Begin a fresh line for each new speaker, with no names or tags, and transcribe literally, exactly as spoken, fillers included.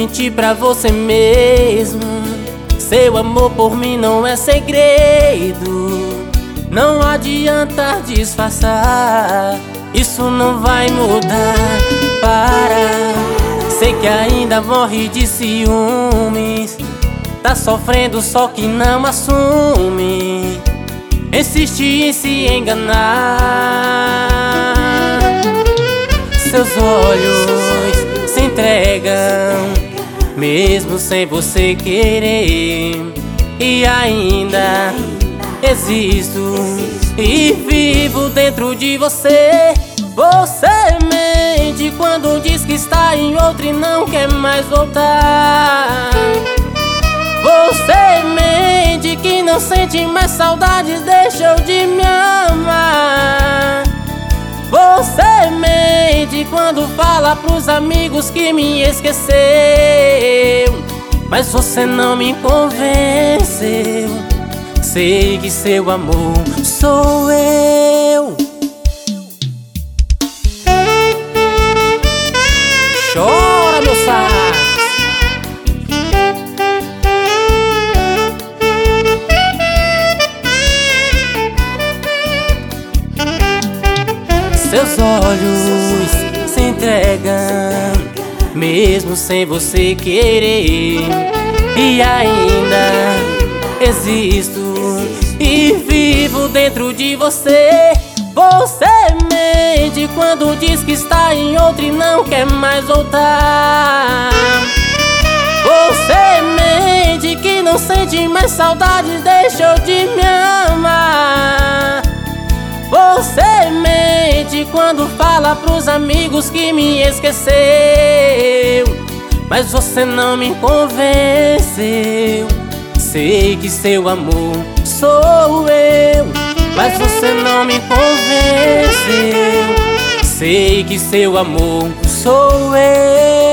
mentir pra você mesmo. Seu amor por mim não é segredo. Não adianta disfarçar, isso não vai mudar. Para, sei que ainda morre de ciúmes. Tá sofrendo só que não assume. Insiste em se enganar. Seus olhos se entregam mesmo sem você querer. E ainda existo e vivo dentro de você. Você mente quando diz que está em outro e não quer mais voltar. Você mente que não sente mais saudades, deixou de me amar. Você mente quando fala pros amigos que me esqueceu. Mas você não me convenceu. Sei que seu amor sou eu. Chora, meu sax. Seus olhos se entregam mesmo sem você querer. E ainda existo e vivo dentro de você. Você mente quando diz que está em outro e não quer mais voltar. Você mente que não sente mais saudades, deixou de me amar. Você mente quando fala pros amigos que me esqueceu. Mas você não me convenceu. Sei que seu amor sou eu. Mas você não me convenceu. Sei que seu amor sou eu.